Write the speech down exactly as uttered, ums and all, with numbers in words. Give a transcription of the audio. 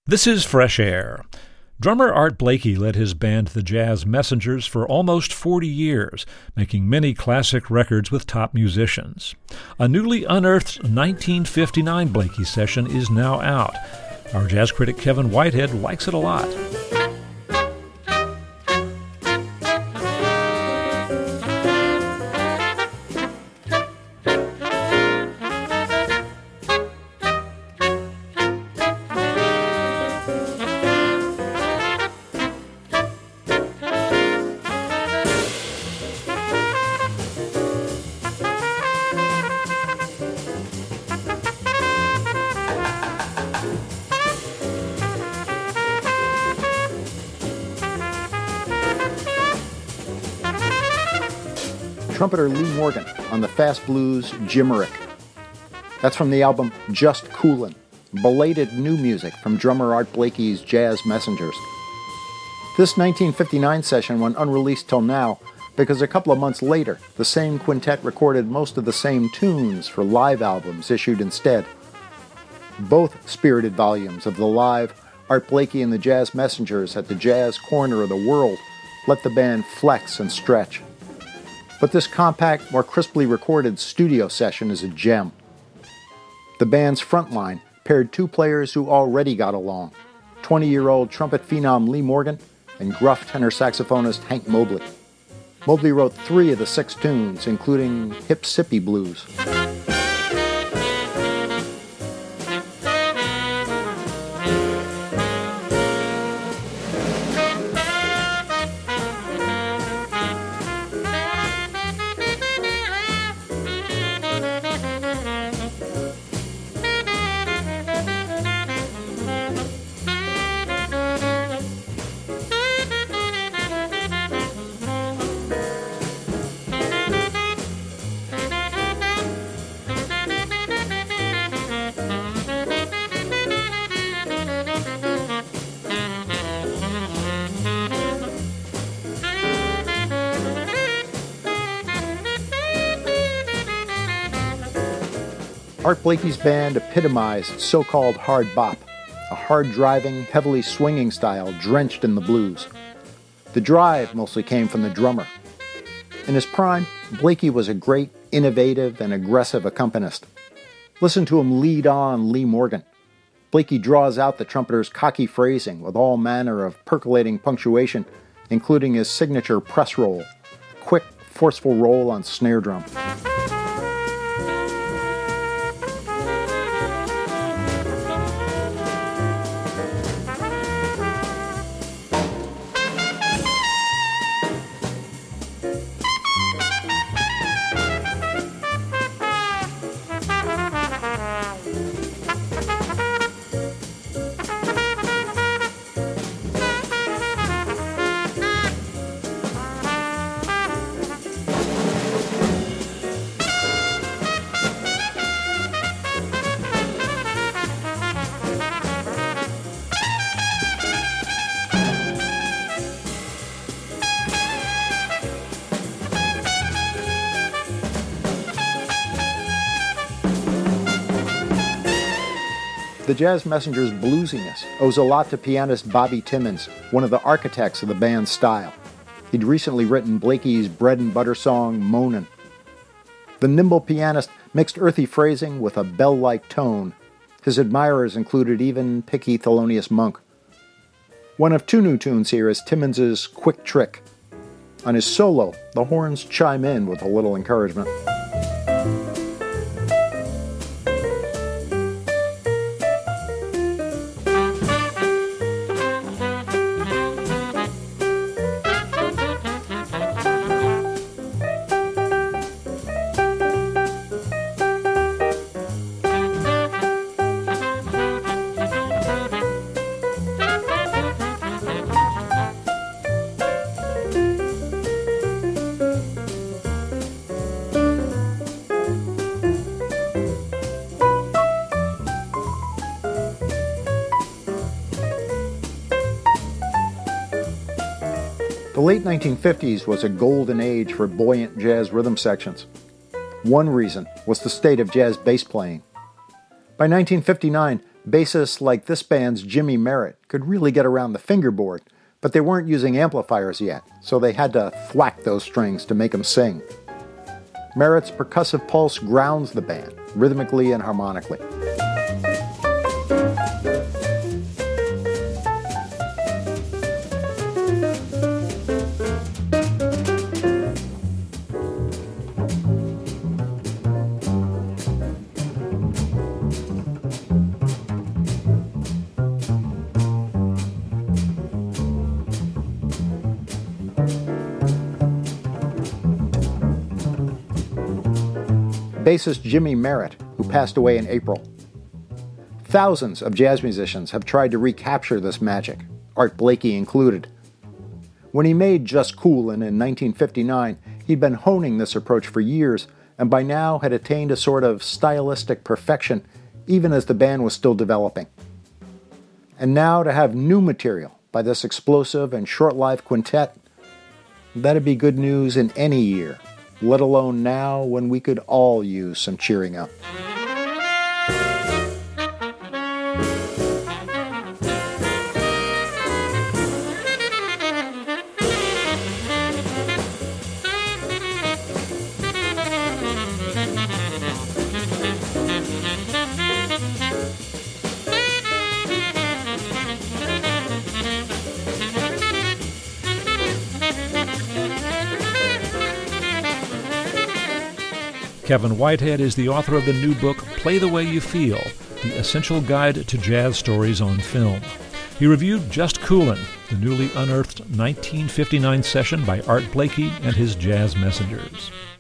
This is Fresh Air. Drummer Art Blakey led his band The Jazz Messengers for almost forty years, making many classic records with top musicians. A newly unearthed nineteen fifty-nine Blakey session is now out. Our jazz critic Kevin Whitehead likes it a lot. Trumpeter Lee Morgan on the fast blues Jimerick. That's from the album Just Coolin', belated new music from drummer Art Blakey's Jazz Messengers. This nineteen fifty-nine session went unreleased till now because a couple of months later, the same quintet recorded most of the same tunes for live albums issued instead. Both spirited volumes of the live Art Blakey and the Jazz Messengers at the Jazz Corner of the World let the band flex and stretch. But this compact, more crisply recorded studio session is a gem. The band's front line paired two players who already got along, twenty-year-old trumpet phenom Lee Morgan and gruff tenor saxophonist Hank Mobley. Mobley wrote three of the six tunes, including Hip Sippy Blues. Art Blakey's band epitomized so-called hard bop, a hard-driving, heavily swinging style drenched in the blues. The drive mostly came from the drummer. In his prime, Blakey was a great, innovative, and aggressive accompanist. Listen to him lead on Lee Morgan. Blakey draws out the trumpeter's cocky phrasing with all manner of percolating punctuation, including his signature press roll, a quick, forceful roll on snare drum. The Jazz Messengers' bluesiness owes a lot to pianist Bobby Timmons, one of the architects of the band's style. He'd recently written Blakey's bread and butter song, Moanin'. The nimble pianist mixed earthy phrasing with a bell-like tone. His admirers included even Picky Thelonious Monk. One of two new tunes here is Timmons' Quick Trick. On his solo, the horns chime in with a little encouragement. The late nineteen fifties was a golden age for buoyant jazz rhythm sections. One reason was the state of jazz bass playing. By nineteen fifty-nine, Bassists like this band's Jimmy Merritt could really get around the fingerboard, but they weren't using amplifiers yet, so they had to thwack those strings to make them sing. Merritt's percussive pulse grounds the band, rhythmically and harmonically. Bassist Jimmy Merritt, who passed away in April. Thousands of jazz musicians have tried to recapture this magic, Art Blakey included. When he made Just Coolin' in nineteen fifty-nine, he'd been honing this approach for years, and by now had attained a sort of stylistic perfection, even as the band was still developing. And now to have new material by this explosive and short-lived quintet, that'd be good news in any year, let alone now when we could all use some cheering up. Kevin Whitehead is the author of the new book, Play the Way You Feel, the essential guide to jazz stories on film. He reviewed Just Coolin', the newly unearthed nineteen fifty-nine session by Art Blakey and his Jazz Messengers.